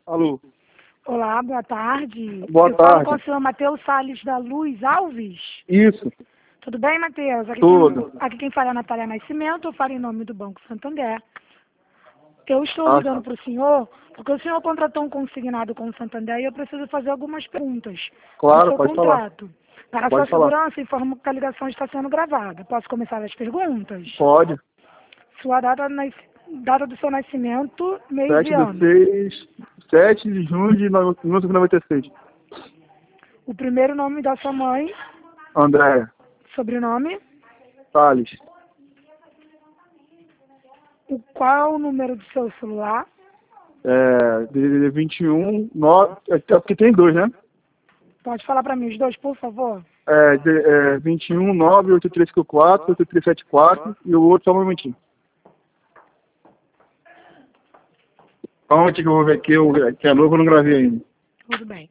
Alô. Olá, boa tarde. Boa Eu falo tarde. com o senhor Matheus Salles da Luz Alves. Isso. Tudo bem, Matheus? Tudo. Aqui quem fala é a Natália Nascimento, eu falo em nome do Banco Santander. Eu estou Ah, ligando para o senhor, porque o senhor contratou um consignado com o Santander e eu preciso fazer algumas perguntas do claro, seu pode falar. contrato. Para a Pode sua falar. segurança, informo que a ligação está sendo gravada. Posso começar as perguntas? Pode. Sua data do seu nascimento, mês 7 e de ano. 6, 7 de junho de 1996. O primeiro nome da sua mãe, Andréia sobrenome. Salles. Qual é o número do seu celular? DDD 21, 9, porque tem dois, né? Pode falar para mim os dois, por favor? 21, 9, 8354, 8374 e o outro só um momentinho. Onde que eu vou ver aqui, que é novo, eu não gravei ainda. Tudo bem.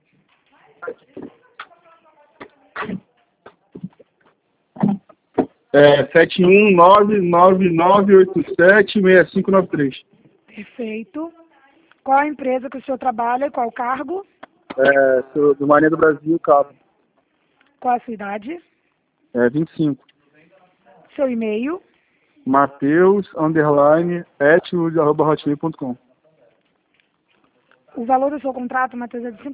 É 71999876593. Perfeito. Qual a empresa que o senhor trabalha e qual o cargo? Sou do Marinha do Brasil, Cabo. Qual a sua idade? 25. Seu e-mail? Mateus_etio@hotmail.com. O valor do seu contrato, Matheus, é de R$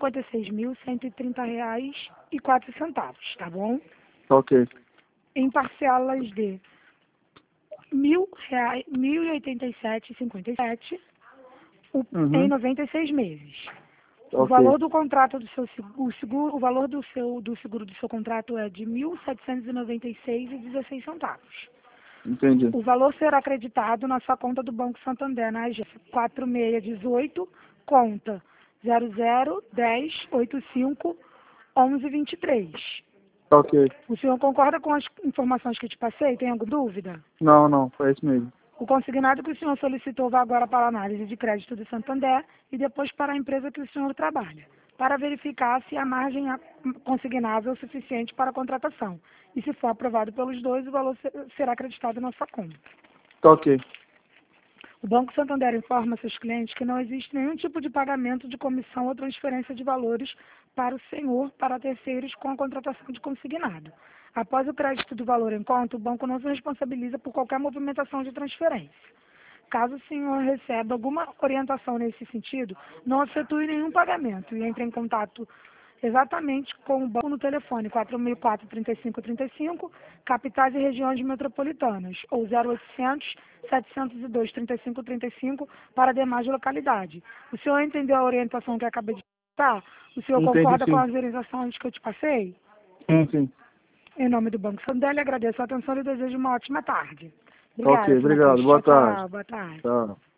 56.130,04, tá bom? Tá ok. Em parcelas de R$ 1.087,57 em 96 meses. O Ok. valor do contrato do seu seguro, o valor do seguro do seu contrato é de R$ 1.796,16. Entendi. O valor será acreditado na sua conta do Banco Santander, na agência 4618, conta 0010851123. Tá ok. O senhor concorda com as informações que eu te passei? Tem alguma dúvida? Não, foi isso mesmo. O consignado que o senhor solicitou vai agora para a análise de crédito do Santander e depois para a empresa que o senhor trabalha, para verificar se a margem consignável é suficiente para a contratação. E se for aprovado pelos dois, o valor será acreditado na sua conta. Tá ok. O Banco Santander informa seus clientes que não existe nenhum tipo de pagamento de comissão ou transferência de valores para o senhor, para terceiros, com a contratação de consignado. Após o crédito do valor em conta, o banco não se responsabiliza por qualquer movimentação de transferência. Caso o senhor receba alguma orientação nesse sentido, não efetue nenhum pagamento e entre em contato exatamente com o banco no telefone 4004-3535, capitais e regiões metropolitanas, ou 0800 702 3535 para demais localidades. O senhor entendeu a orientação que eu acabei de dar? O senhor Entendi, concorda com sim. as orientações que eu te passei? Sim. Em nome do Banco Santander, lhe agradeço a atenção e desejo uma ótima tarde. Ok, Obrigada, obrigado. Matheus. Boa Tchau, tarde. tchau. Boa tarde. Tchau.